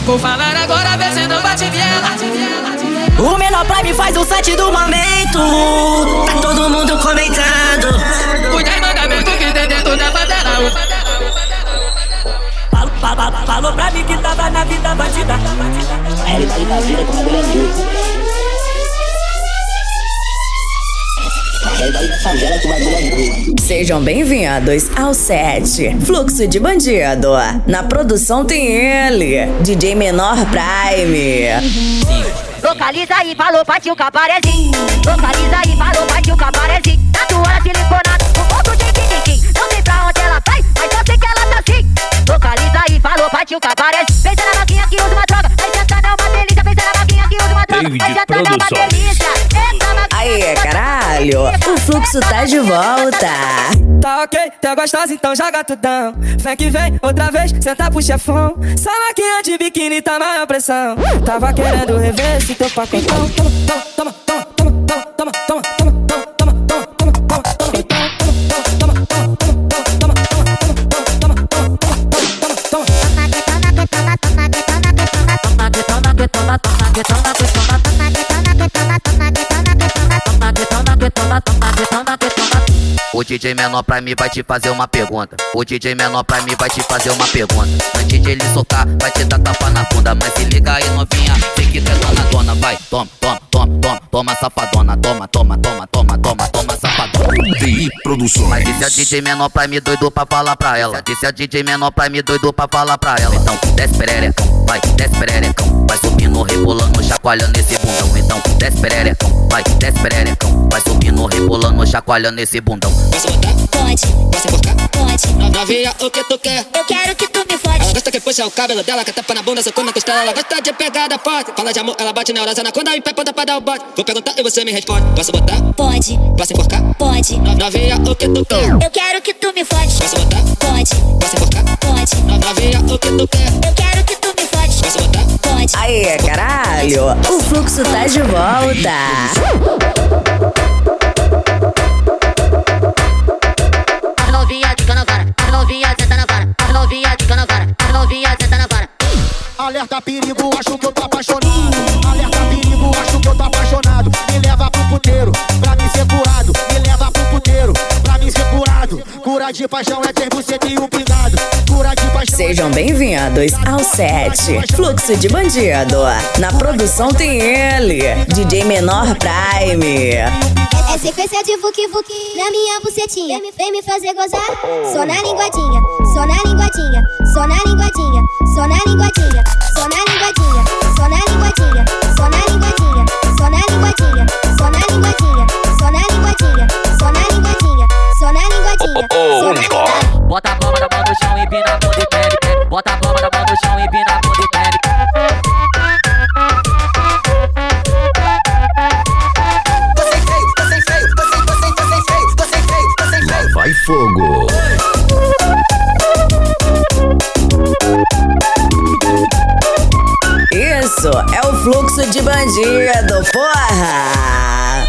Vou falar agora, vê se não bate viela. O menor Prime faz o set do momento. Tá todo mundo comentando. Cuida e mandamento que tem dentro da favela. Falou pra mim que tava na vida bandida. Ele tá na vida com o Brasil. Sejam bem-vindos ao set Fluxo de Bandido. Na produção tem ele, DJ Menor Prime. Localiza aí, falou, partiu cabarezinho. Localiza aí, falou, partiu cabarezinho. Na tua siliconada, um ponto de quinquim. Não sei pra onde ela vai, mas só sei que ela tá assim. Localiza aí, falou, partiu cabarezinho. Pensa na maquinha que usa uma droga, vai sentar é uma delícia. Pensa na maquinha que usa uma droga, vai sentar é uma delícia. Aê, caralho, o fluxo tá de volta. Tá ok, tá gostosa, então joga tudão. Vem que vem, outra vez, senta pro chefão. Só maquinha de biquíni tá maior pressão. Tava querendo rever esse teu pacotão. Toma, toma, toma, toma, toma, toma, toma, toma, toma, toma, toma, toma, O DJ Menor Prime vai te fazer uma pergunta. O DJ Menor Prime vai te fazer uma pergunta. Antes de ele socar, vai te dar tapa na bunda. Mas se liga aí, novinha, sei que tu é dona. Vai, toma, toma, toma, toma, toma, safadona. Toma, toma, toma, toma, toma, toma, safadona. DI Produções. Mas disse a DJ Menor Prime doido pra falar pra ela. Disse a DJ Menor Prime doido pra falar pra ela. Então, desce pererecão, vai, desce pererecão. Vai subindo, rebolando, chacoalhando esse bundão. Então, desce pererecão, vai, desce pererecão. Vai subindo, rebolando, chacoalhando esse bundão. Posso botar? Pode. Posso enforcar? Pode. Novinha, o que tu quer? Eu quero que tu me fode. Ela gosta que puxa o cabelo dela, que tapa na bunda, socou na costela. Ela gosta de pegada forte. Fala de amor, ela bate neurosa na conda e pé ponta pra dar o bote. Vou perguntar e você me responde. Posso botar? Pode. Posso enforcar? Pode. Novinha, o que tu quer? Eu quero que tu me fode. Posso botar? Pode. Posso enforcar? Pode. Novinha, o que tu quer? Eu quero que tu me fode. Posso botar? Pode. Aê, caralho, o fluxo tá de volta. As novinhas de canavara, as novinhas senta na vara, as novinhas de canavara, as novinhas senta na vara. Alerta perigo, acho que eu tô apaixonado. Alerta perigo, acho que eu tô apaixonado. Me leva pro puteiro, pra mim ser curado. Me leva pro puteiro, pra mim ser curado. Cura de paixão é ter buceta e um pingado. Cura de paixão. Sejam bem-vindos ao set Fluxo de Bandido. Na produção tem ele, DJ Menor Prime. É sequência de vuki-vuki na minha bucetinha. Vem me fazer gozar. Só na linguadinha, só na linguadinha, só na linguadinha, só na linguadinha, só na linguadinha, só na linguadinha, só na linguadinha, só na linguadinha, só na linguadinha, só na linguadinha, só na linguadinha, só na linguadinha, só na linguadinha. Bota a palma da mão no chão e empina a bunda e pede. Bota a palma da mão no chão e empina a bunda e pede. Vai fogo. Isso é o fluxo de bandido, porra!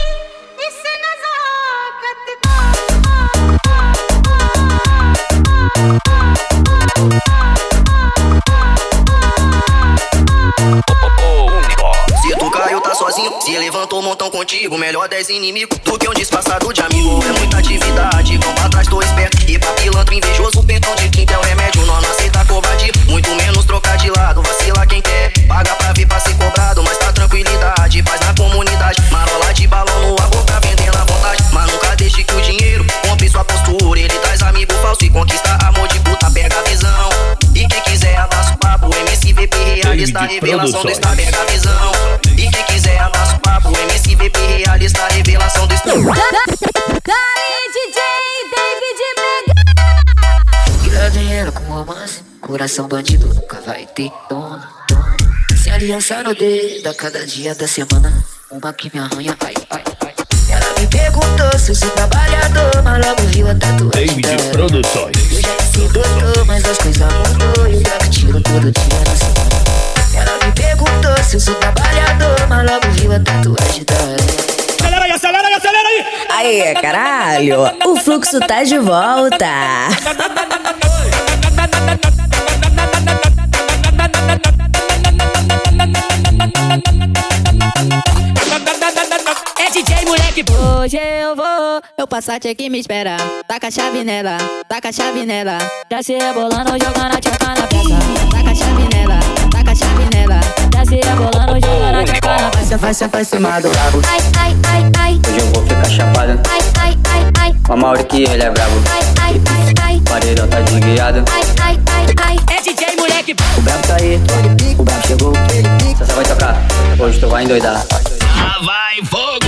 Se tu caiu, tá sozinho. Se levantou um montão contigo. Melhor 10 inimigos do que um disfarçado de amigo. É muita atividade, vão pra trás, tô esperto. E pra pilantra invejoso, pentão de quinta é o remédio. Não aceita covardia, muito menos trocar de lado. Vacila quem quer, paga pra vir pra ser cobrado. Mas tá tranquilidade, paz na comunidade. Marola de balão no ar, boca vendendo à vontade. Mas nunca deixe que o dinheiro compre sua postura. Ele traz amigo falso e conquista amor de puta. Pega a visão, e quem quiser abraça o papo. MCVP realista, revelação do estado. Pega a visão, e quem quiser abraça o papo. MCVP realista, revelação do estado. Dali DJ David Mega. Ganhar dinheiro com romance, coração bandido nunca vai ter dono. Se aliança no dedo a cada dia da semana, uma que me arranha, ai, ai, ai. Ela me perguntou se eu sou trabalhador, mas logo viu a tatuagem DI Produções. Eu já disse doutor, mas as coisas mudou e eu já tiro todo dia na semana. Ela me perguntou se eu sou trabalhador, mas logo viu a tatuagem da Acelera aí, acelera aí, acelera aí! Aê, caralho, o fluxo tá de volta. moleque. Hoje eu vou, eu Passat aqui me espera. Taca a chave nela, taca a chave nela. Desce rebolando, jogando a tcheca na peça. Taca a chave nela, taca a chave nela. Desce rebolando, jogando a tcheca na peça. Vai sentar em cima do brabo. Ai, ai, ai, ai. Hoje eu vou ficar chapado. Ai, ai, ai, ai. Com a Mauri que ele é brabo. Ai, ai, ai, ai. Paredão tá desguiado. Ai, ai, ai, ai. É DJ, moleque. O brabo tá aí, o brabo chegou. Só vai tocar, hoje tu vai endoidar. Lá vai fogo!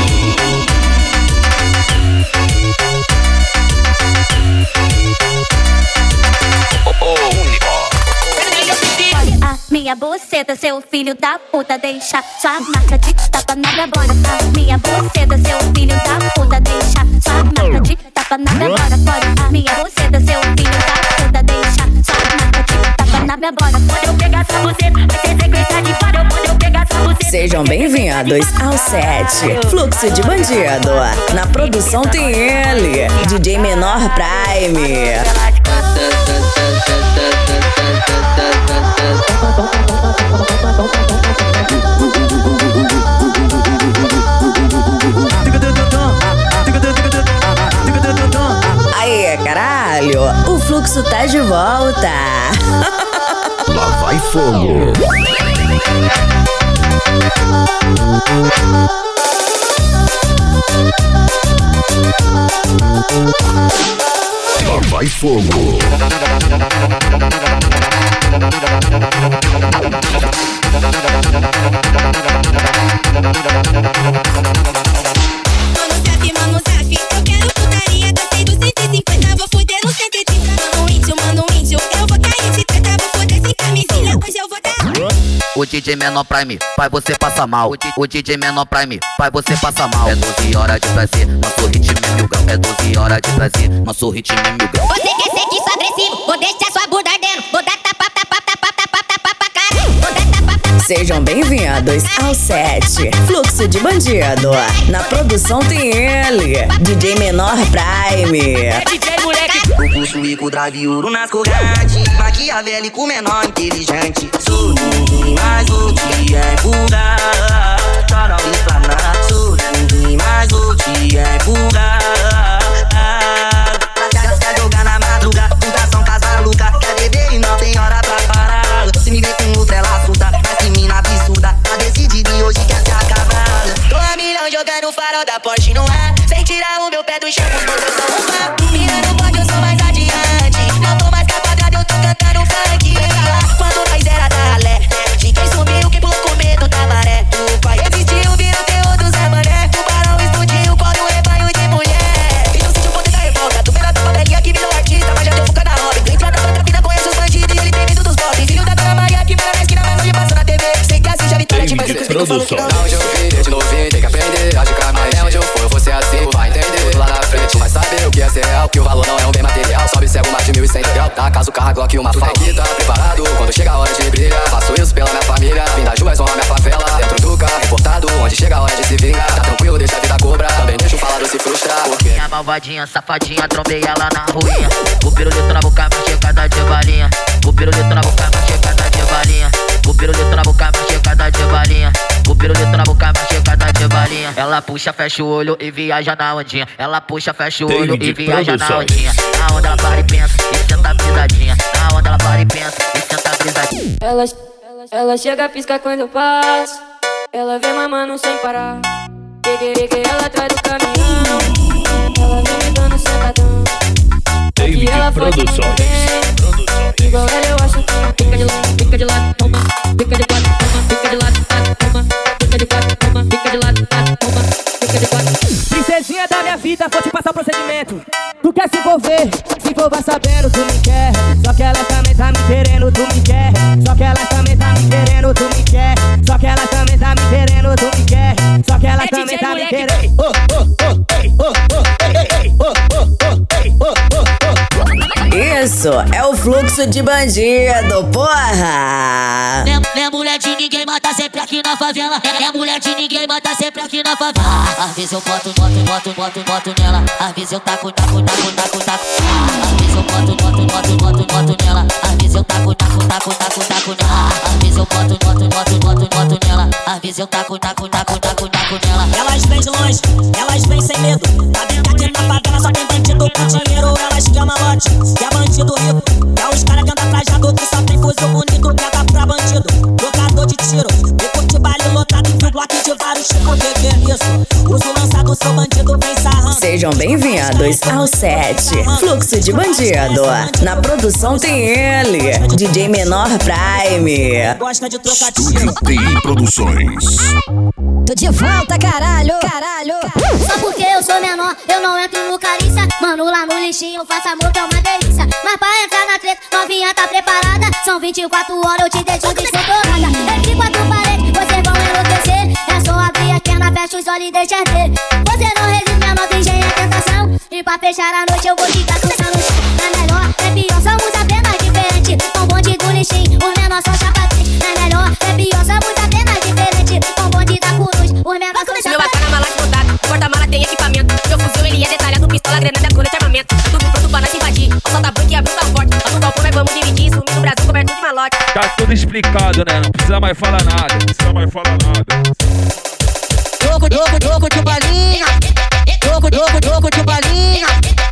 A minha buceta, seu filho da puta, deixa sua marca de tapa na minha bora. A minha buceta, seu filho da puta, deixa sua marca de tapa na minha bora. A minha buceta, seu filho da puta, deixa sua marca de tapa na minha bora. Quando eu pegar essa buceta, vai ter sequência de fora. Quando eu pegar essa buceta. Sejam bem-vindos ao set Fluxo de Bandido. Na produção tem ele, DJ Menor Prime. Aê, caralho, o fluxo tá de volta. Lá vai fogo. Lá vai fogo. Mano Zaf, eu quero putaria. Gastei do 150, vou fuder no 130. Mano índio, eu vou cair de treta. Vou fuder sem camisinha, hoje eu vou dar. O DJ Menor Prime, pai você passa mal. O DJ Menor Prime, pai você passa mal. É 12 horas de prazer, nosso ritmo é 1000 graus. É 12 horas de prazer, nosso ritmo é 1000 graus. Você quer ser que sou agressivo, vou deixar sua bunda ardendo. Vou dar tapa, tapa, tapa, tapa, tapa pra cara. Vou dar tapa, tapa. Sejam bem-vindos ao set Fluxo de Bandido. Na produção tem ele, DJ Menor Prime. É DJ, moleque. O pulso e com o drive ouro nas correntes. Maquiavélico, menor, inteligente. Sou ninguém, mas vou te empurrar. Só não explanar. Sou ninguém, mas vou te empurrar. Pra jogar na madruga, fundação casa louca. Quer beber e não tem hora pra parar. Se me vê com outra, ela surda. Mas que mina absurda, tá decidida e hoje quer se acabar. Tô a milhão jogando o farol da Porsche no ar. Sem tirar o meu pé do chão, porque eu sou um fã. Mina no pódio, eu sou mais adiante. Não tô mais quadrado, eu tô cantando funk. Quando nós era da ralé, de quem sumiu, quem pulou com medo da maré. O pai existiu, vira o terror do Zé Mané. Tubarão explodiu, corre um rebanho de mulher. Então sente o poder da revolta, tu vira da favelinha que virou artista, mas já deu foca na hobby. Tu entra na sua vida, conhece os bandidos e ele tem medo dos pobres. Filho da Dona Maria que mora na esquina, mas hoje passa na TV. Sei que assim já vitória te faz crescer. Onde eu vi, desde novinho, tem que aprender a ficar mais. É onde eu for, eu vou ser assim, vai entender. Lá na frente, vai saber o que é ser real, que o valor não é um bem material. Sobe cego mais de 1.100 grau, tá casa o carro, Glock e uma fala. Que tá preparado, quando chega a hora de brilhar. Faço isso pela minha família, vim das ruas, honra minha favela. Dentro do carro, importado, onde chega a hora de se vingar. Tá tranquilo, deixa a vida cobrar, também deixa o falado se frustrar. Porque Minha malvadinha, safadinha, trombei ela na ruinha. O pirulito na boca, vai chegada de balinha. O pirulito na boca, vai chegada de balinha. O pirulito na boca, vai chegada de balinha. O pirulito na boca, vai chegada de balinha. Ela puxa, fecha o olho e viaja na ondinha. Ela puxa, fecha o olho e viaja na ondinha. Na onda ela para e pensa e senta brisadinha. Na onda ela para e pensa e senta brisadinha. Ela chega, pisca quando eu passo. Ela vem mamando sem parar. Peguei ela atrás do caminhão. Ela vem me dando sentadão. David Produções. Igual ela eu acho que não fica de lado, fica de lado, toma. Fica de lado, toma, fica de lado, toma. Fica de lado, toma, fica de lado, toma. Fica de lado. Princesinha da minha vida, vou te passar o procedimento. Tu quer se envolver sabendo, tu me quer. Só que ela também tá me querendo, tu me quer. Só que ela também tá me querendo, tu me quer. Só que ela também tá me querendo, tu me quer. Só que ela também tá me querendo. Isso é o Fluxo de Bandido, porra! É mulher de ninguém, mata sempre aqui na favela. É mulher de ninguém, mata sempre aqui na favela. Às vezes eu boto nela. Às vezes eu taco. Às vezes eu boto nela. Às vezes eu taco nela. Às vezes eu boto nela. Às avisa, eu taco nela. Elas vêm de longe, elas vêm sem medo. Tá vendo aqui na favela só tem bandido com dinheiro. Elas quer malote, quer bandido rico. Quer os caras que andam trajado que só tem fuzil bonito. Pega pra bandido, trocador de tiro. E curte baile lotado e fio bloco de vários tipos. Que é isso? Uso lançado, seu bandido vem sarrando. Sejam bem-vindos ao set Fluxo de Bandido. Na produção tem ele, DJ Menor Prime. Gosta de trocar tiro. Estúdio TI Produções. Tô de volta, caralho. Só porque eu sou menor, eu não entro no carícia. Mano, lá no lixinho, faço amor que é uma delícia. Mas pra entrar na treta, novinha tá preparada. São 24 horas, eu te deixo de ser torrada. Entre quatro paredes, vocês vão enlouquecer. É só abrir a perna, fecha os olhos e deixa ver. Você não resiste, menor, tem engenho a tentação. E pra fechar a noite, eu vou te caçar no chão. É melhor, é pior, somos apenas diferentes. Com bonde do lixinho, os menores são chapatinhos. É melhor, é pior, somos apenas diferentes. Com bonde da Coruja, os menores são chapatinhos. Meu bacana, mala de montado, porta-mala tem equipamento. Meu fuzil, ele é detalhado, pistola, granada, colete, armamento. Tudo pronto pra nós invadir. O sol da banca e a bruta forte. Nosso galpão, nós vamos dividir. Sumir no Brasil, coberto de malote. Tá tudo explicado, né? Não precisa mais falar nada. Jogo de balinha. Jogo de balinha.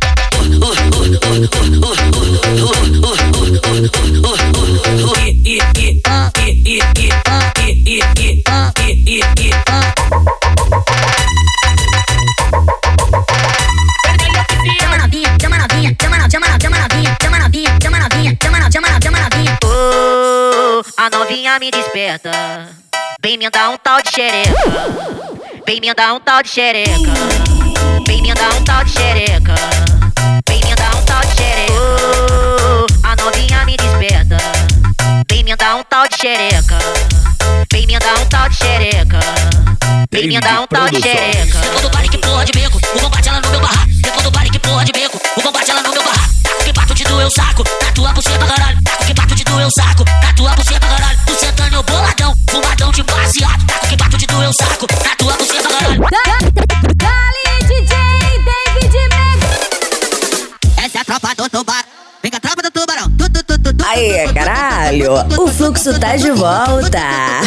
A novinha me desperta. Vem me dar um tal de xereca. Vem me dar um tal de xereca. Vem me dar um tal de xereca. Vem me dar um tal de xereca. A novinha me desperta. Vem me dar um tal de xereca. Vem me dar um tal de xereca. Vem me dar um tal de xereca. Depois do baile que porra de beco, o combate ela no meu barraco. Depois do baile que porra de beco, o combate ela no meu barraco. Taco que bato de doer o saco, na tua buceta caralho. Taco que bato de doer o saco, na tua buceta caralho. Tu sentando boladão, fumadão de baseado. Taco que bato de doer o saco, na tua buceta caralho. Dali, DJ David Meg. Essa é a tropa do tubarão, vem com a tropa do tubarão. Aê, caralho, o fluxo tá de volta.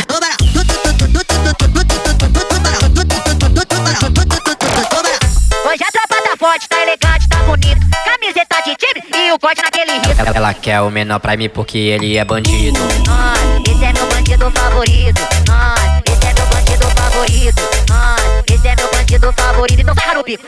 Hoje a tropa tá forte, tá elegante, tá bonito. Camiseta de time e o corte naquele risco. Ela quer o Menor Prime porque ele é bandido. Esse é meu bandido favorito. Esse é meu bandido favorito. Esse é meu bandido favorito. Então sarra no bico,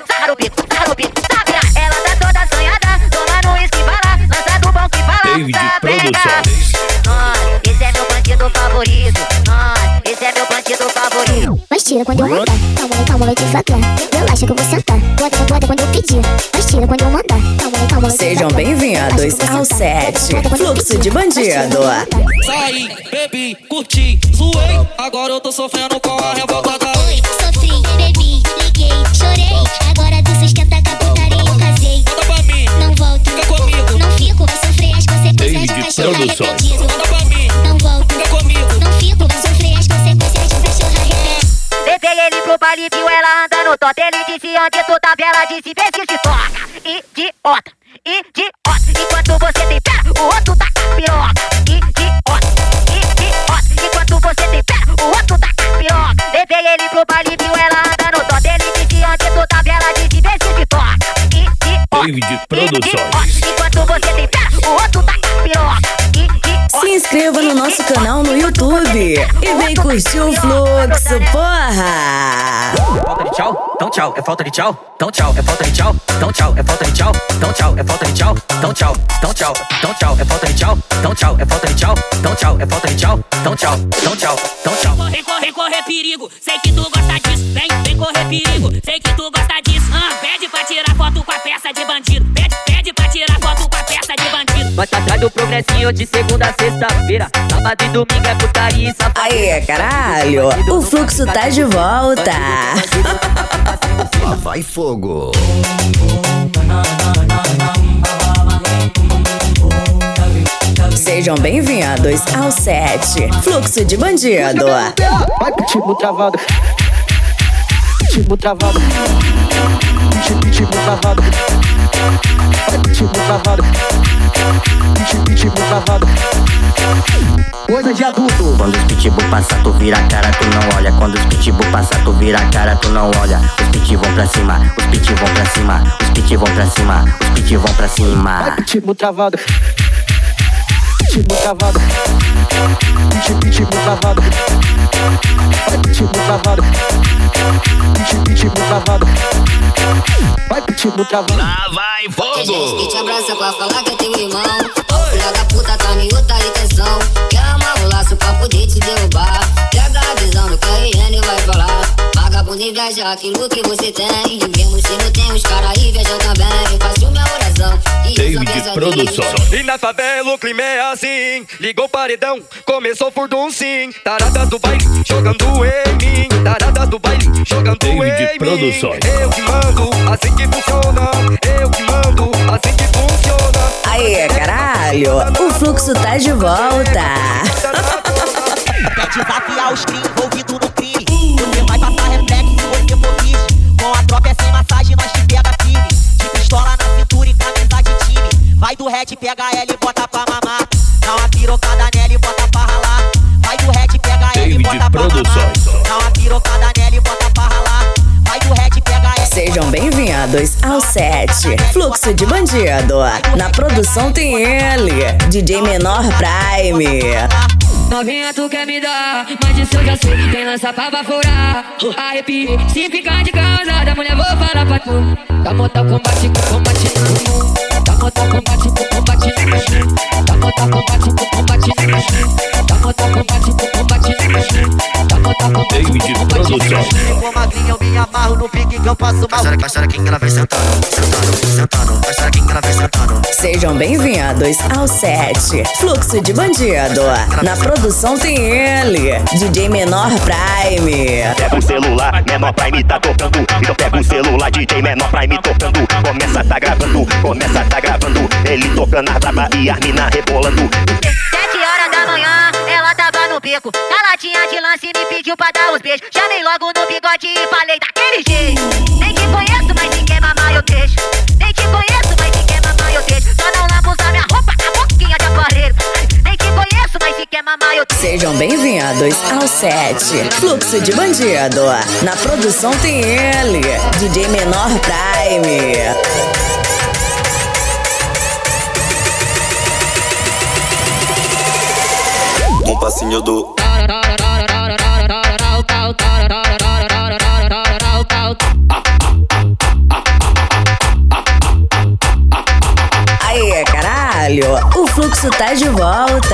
tá vira. Ela tá toda assanhada, tomando uísque e bala. Lança do bom que fala, David tá Produções. Esse é meu bandido favorito. Esse é meu bandido favorito. Mas tira quando eu mandar, calma, vai devagar. Relaxa que eu vou sentar, bota quando eu pedir. Mas tira quando eu mandar, calma, vai Sejam bem-vindos ao set Fluxo de Bandido. Saí, bebi, curti, zoei. Agora eu tô sofrendo com a revolta da... Oi, sofri, bebi, liguei, chorei. Agora tu se esquenta com a putaria, eu casei. Manda pra mim, não volto, fica comigo. Não fico, vai sofrer as consequências de cachorro arrependido. Manda pra mim, não volto, fica comigo. Não fico, vai sofrer as consequências de cachorro arrependido. Levei ele pro baile, viu ela andando torta. Ele disse onde tu tava, ela disse vê se toca. Idiota. Enquanto você tem pé, o outro tá piroca. Idiota. Enquanto você tem pé, o outro tá piroca. Levei ele pro baile, viu ela andando torta. Ele disse onde tu tava, ela disse vê se toca. David Produções. Enquanto você tem pé, o outro tá piroca. Se inscreva no nosso canal no YouTube e vem curtir o fluxo, porra! Falta de tchau? Então tchau, é falta de tchau? Então tchau, é falta de tchau? Então tchau, é falta de tchau? Então tchau, é falta de tchau? Então tchau, então tchau, então tchau, é falta de tchau? Então tchau, é falta de tchau? Então tchau, é falta de tchau? Então tchau, então tchau, então tchau. Correr perigo, sei que tu gosta disso. Vem correr perigo, sei que tu gosta disso. Pede pra tirar foto com a peça de bandido. Pede pra tirar foto com a peça de bandido. Nós tá atrás do progressinho de segunda a sexta-feira. Sábado e domingo é putaria e safadeza. Aê, caralho, o fluxo tá de volta. Lá vai fogo. Sejam bem-vindos ao set Fluxo de Bandido. Vai pro tipo travado. Tipo travado. Tipo travado. Tipo travado. Tipo travado. coisa de adulto. Quando os pitbull passar, tu vira a cara, tu não olha. Quando os pitbull passar, tu vira a cara, tu não olha. Os pit vão pra cima, os pit vão pra cima, os pit vão pra cima, os pit vão pra cima. Vai pitbull travado, pitbull travado, pitbull travado, vai pitbull travado, pitbull travado, vai pitbull travado. Lá vai Tem gente que fogo. te abraça pra falar que é teu irmão. Filha da puta tá miúda e tensão. Quer amar o laço pra poder te derrubar. Pega a visão do KRN e vai falar. Vagabundo inveja aquilo que você tem. E mesmo se não tem, os caras invejam também. Faço minha oração e David Produções. E na favela o clima é assim. Ligou o paredão, começou o furdum sim. Taradas do baile, jogando em mim. Taradas do baile, jogando David em Produções. mim. Eu que mando, assim que funciona. Eu que mando, assim que funciona. Aê, caralho, o fluxo tá de volta. Quer desafiar os crimes envolvidos no crime. Você vai passar reflexo se você for vítima. Com a tropa é sem massagem, nós te pega firme. De pistola na cintura e camisa de time. Vai do red, pega ela e bota pra mamar. Dá uma pirocada nela e bota pra ralar. Vai do red, pega ela e bota pra mamar. Dá uma pirocada nela e bota pra ralar. Vai do red, pega ela. Sejam bem-vindos ao set Fluxo de Bandido. Na produção tem ele, DJ Menor Prime. Novinha tu quer me dar, mas disso eu já sei. Quem lança pra baforar, arrepio. Se ficar de causada, mulher vou falar pra tu. Tá montão combate com combate. Tá montão combate com combate. Tá montão combate com combate. Tá montão combate com combate. Tá montão combate com combate. Ficou magrinha, eu me amarro no pique que eu passo mal. Passaram aqui que ela vai sentando, sentando, sentando. Passaram aqui que ela vai sentando. Sejam bem-vindos ao set Fluxo de Bandido. Na produção tem ele, DJ Menor Prime. Pega o celular, Menor Prime tá tocando. Então pega o celular, DJ Menor Prime tocando. Começa tá gravando. Ele tocando a braba e a mina rebolando. 7 horas da manhã, ela tava no beco. Na latinha de lance me pediu pra dar os beijos. Chamei logo no bigode e falei daquele jeito. Nem te conheço, mas se quer mamar eu deixo. Nem te conheço, mas se quer mamar eu deixo. Só não lavo usar minha roupa, a boquinha de aparelho. Nem te conheço, mas se quer mamar eu deixo. Sejam bem-vindos ao set Fluxo de Bandido. Na produção tem ele, DJ Menor Prime. Um passinho do Aê, caralho, o fluxo tá de volta.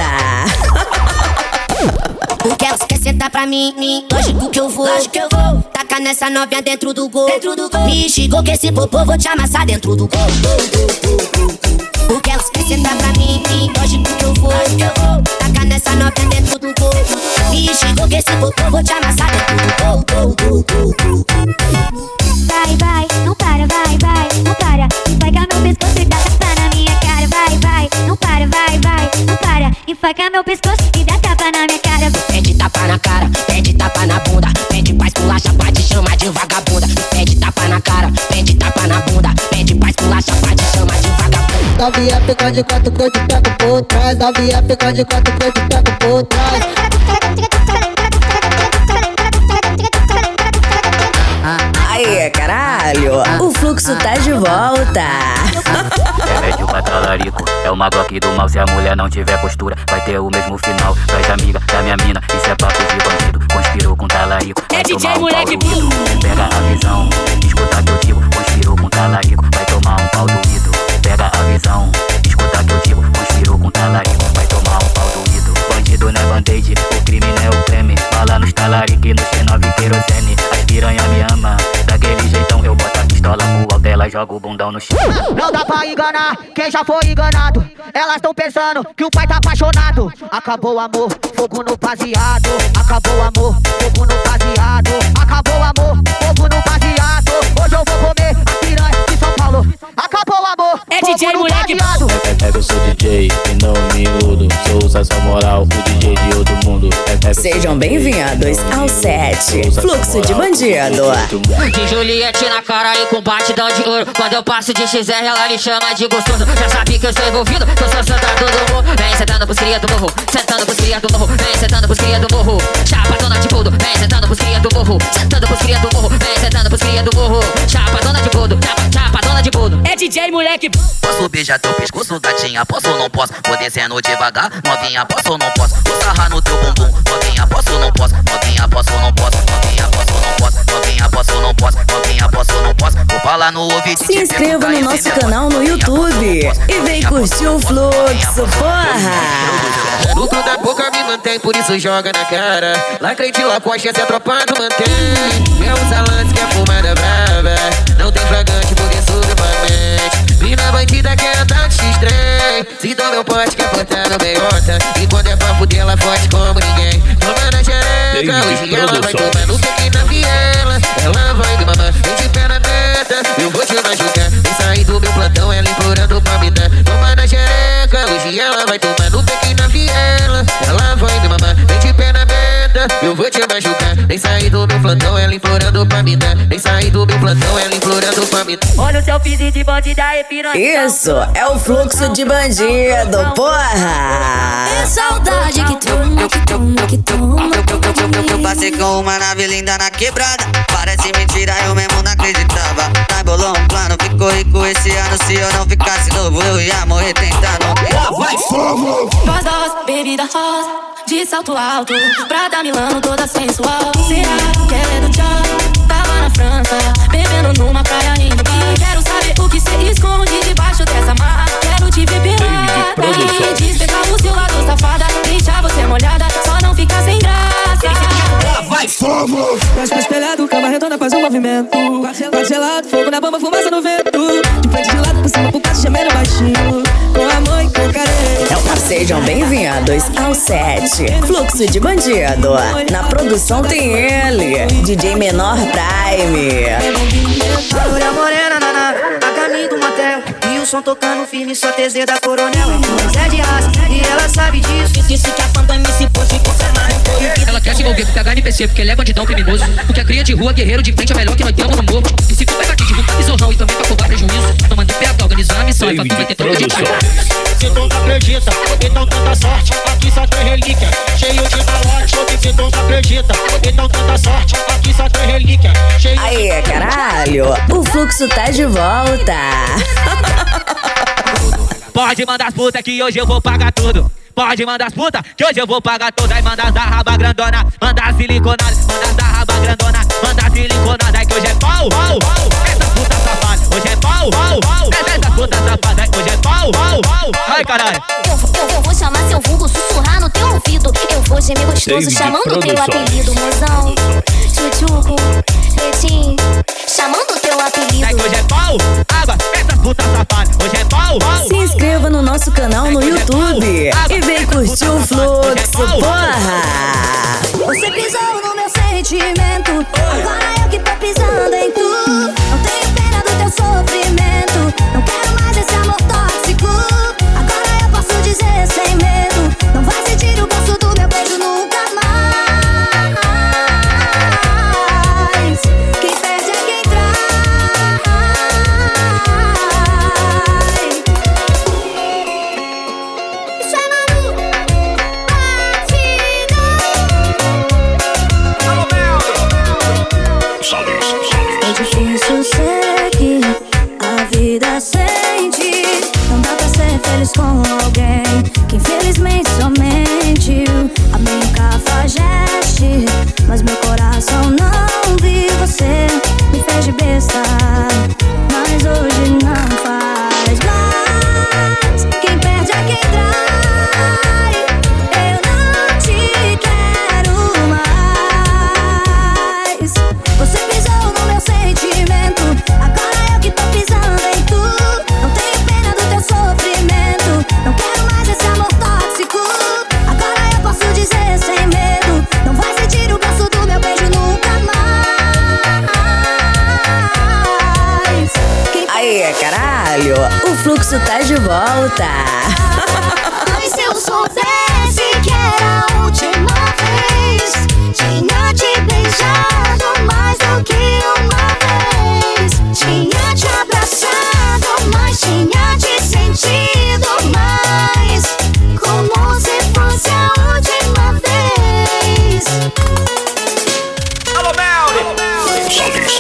Porque ela quer sentar pra mim, lógico que eu vou. Taca nessa novinha dentro do gol. Me xingou que esse popô vou te amassar dentro do gol. Porque ela quer sentar pra mim, lógico que eu vou. Taca nessa novinha dentro do gol. Me xingou que esse popô vou te amassar dentro do gol. Vai, não para, vai, não para. Enfaca meu pescoço e dá tapa na minha cara. Vai, não para, vai, não para. Enfaca meu pescoço e dá tapa na minha cara. Pede tapa na cara, pede tapa na bunda. Pede pra esculacha pra te chamar de vagabunda. Pede tapa na cara, pede tapa na bunda. Pede pra esculacha pra te chamar de vagabunda. Novinha fica de quatro que eu te pego por trás. Novinha fica de quatro que eu te pego por trás. Aê, caralho, o fluxo tá de volta. Remédio pra talarico, é o mago aqui do mal. Se a mulher não tiver postura, vai ter o mesmo final. Das amigas da minha mina, isso é papo de bandido. Conspirou com talarico, vai tomar um pau do ídolo. Pega a visão, escuta que eu digo. Conspirou com talarico, vai tomar um pau do ídolo. Pega a visão, escuta que eu digo. Conspirou com talarico, vai tomar um pau do ídolo. Bandido não é band-aid, o crime não é o creme. Bala nos talarico e no C9 querosene. As piranha me ama, daquele jeitão eu boto a pistola pro alto, ela joga o bundão no chão. Não dá pra enganar quem já foi enganado. Elas tão pensando que o pai tá apaixonado. Acabou o amor, fogo no baseado. Acabou o amor, fogo no baseado. Acabou o amor, fogo no baseado. Hoje eu vou comer a piranha de São Paulo. Acabou o amor, É DJ moleque. Eu sou DJ e não me mudo. Sou o Sassão Moral, o DJ de outro mundo. Sejam bem-vindos ao set Fluxo de Bandido. De Juliette na cara e com batidão de ouro. Quando eu passo de XR ela me chama de gostoso. Já sabe que eu sou envolvido, que eu sou sentado do morro. Vem sentando pros cria do morro, sentando pros cria do morro. Vem sentando pros cria do morro, chapadona de boldo. Vem sentando pros cria do morro, sentando pros cria do morro. Vem sentando pros cria do morro, chapadona de boldo, chapadona de boldo. É DJ moleque. Posso beijar teu pescoço, gatinha, posso ou não posso? Vou descendo devagar, novinha, posso ou não posso? Vou sarrar no teu bumbum, novinha, posso ou não posso? Novinha, posso ou não posso? Novinha, posso ou não posso? Novinha, posso ou não posso? Novinha, posso ou não posso? Vou falar no ouvido. Se inscreva no nosso canal no YouTube e vem curtir o Fluxo, porra! No cu da boca me mantém, por isso joga na cara. Lacrei de Lacoste, essa é a tropa do mantém. É um salante que é fumada brava. Não tem flagrante porque suga pra mente. Mina bandida que é ataque X3. Se dou meu pote que é portar no meiota. E quando é pra fuder ela forte como ninguém. Toma na xereca, hoje ela vai tomar no pequeno na viela. Ela vai me mamar, vem de pé na meta. Eu vou te machucar, vem sair do meu plantão. Ela implorando pra me dar. Toma na xereca, hoje ela vai tomar no pequeno na viela. Ela vai me mamar, vem de pé na meta. Eu vou te machucar, vem sair do meu plantão. Ela implorando pra me dar. Vem sair do meu plantão, ela implorando pra me dar. Olha o seu físico de bandida e piranha. Isso é o Fluxo de Bandido, porra! É saudade que toma, que toma, que toma. Eu passei com uma nave linda na quebrada. Parece mentira, eu mesmo não acreditava. Nós bolou um plano, ficou rico esse ano. Se eu não ficasse novo, eu ia morrer tentando. Vai fogo! Voz da rosa, bebida rosa, de salto alto, Prada Milano toda sensual. Será que ela é do tchau? Tava na França, bebendo numa praia indo bar. Quero saber o que cê esconde debaixo dessa marra. Quero te ver pelada, despegar o seu lado safada. Deixar você molhada, só não ficar sem graça. Vai fogo! Mas espelhado, cama redonda faz um movimento. Gelado, fogo na bomba, fumaça no vento. De frente de lado, por cima, por baixo, gemendo baixinho. Com amor e com carinho. Sejam bem-vindos ao set Fluxo de Bandido. Na produção tem ele, DJ Menor Prime. Olha morena, naná, a caminho do motel. E o som tocando firme, só TZ da Coronel. Mas é de raça, e ela sabe disso. Disse que a fã do MC pode confirmar. Ela quer se envolver com o HNPC, porque ele é bandidão criminoso. Porque a cria de rua, guerreiro de frente é melhor que nós temos no morro. E se for pegar de rua, isorrão e também pra cobrar prejuízo. Tomando pé pra organizar a missão e pra tu vai ter troca de pau. Se tu não acredita, então tanta sorte. Aqui só tem relíquia, cheio de malote. Se tu não acredita, então tanta sorte. Aqui só tem relíquia, cheio de... Aê, caralho, o Fluxo tá de volta. Pode mandar as putas que hoje eu vou pagar tudo. Pode mandar as putas que hoje eu vou pagar tudo. Aí manda as da raba grandona, manda as siliconada, manda as da raba grandona, manda as siliconada. Aí que hoje é pau, pau, pau. Essa puta safada, hoje é pau, pau, pau. Essa puta safada, hoje é pau, pau, pau. Ai, caralho. Eu vou chamar seu vulgo, sussurrar no teu ouvido. Eu vou gemer gostoso, chamando teu apelido, mozão. Chuchuco, pretinho, chamando teu apelido. Aí que hoje é pau, água, essa puta safada, hoje é pau, pau. Se inscreva no nosso canal no YouTube e vem curtir o Fluxo, porra! Você pisou no meu sentimento, agora eu que tô pisando em tu. Não tenho pena do teu sofrimento, não quero mais esse amor tóxico. Agora eu posso dizer sem medo, não vai sentir o gosto do meu beijo nunca mais. Quem perde é quem traz. Isso é Manu, batidão. o fluxo tá de volta. Ai, se eu soubesse que era a última vez, tinha te beijado mais do que uma vez. Tinha te abraçado, mas tinha te sentido mais, como se fosse a última vez. Alô, Melly! Solis.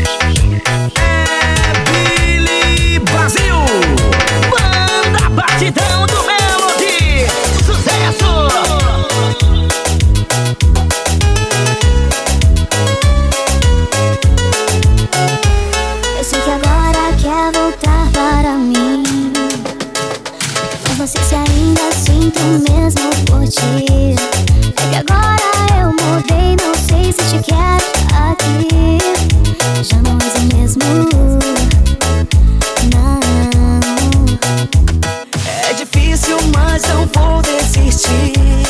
Billy Brasil! Manda batidão do Melody! Sucesso! Eu sei que agora quer voltar para mim, mas não sei se ainda sinto mesmo por ti. É que agora eu mudei, não sei se te quero aqui. Já não és o mesmo, não. É difícil, mas não vou desistir.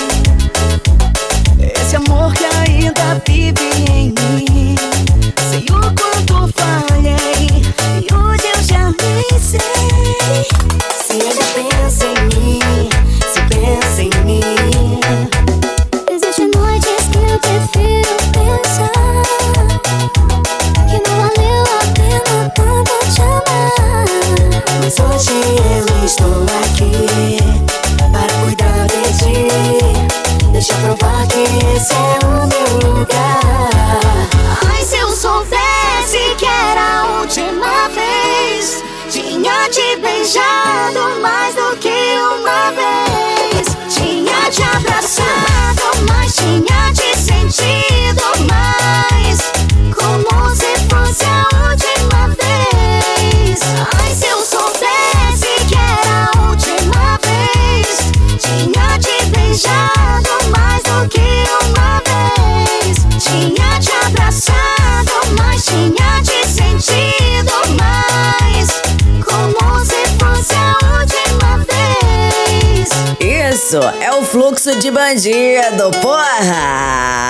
Esse amor que ainda vive em mim. Sei o quanto falhei e hoje eu já nem sei. Se ainda pensa em mim, se pensa em mim. Existem noites que eu prefiro pensar que não valeu a pena tanto te amar. Mas hoje eu estou aqui para cuidar de ti. Deixa eu provar que esse é o meu lugar. Ai, se eu soubesse que era a última vez, tinha te beijado mais do que uma vez. Tinha te abraçado, mas tinha te sentido mais, como se fosse a última vez. Ai, se eu soubesse que era a última vez, tinha te beijado mais do que uma vez. Tinha te abraçado, mas tinha te sentido mais, como se fosse a última vez. Isso é o fluxo de bandido, porra!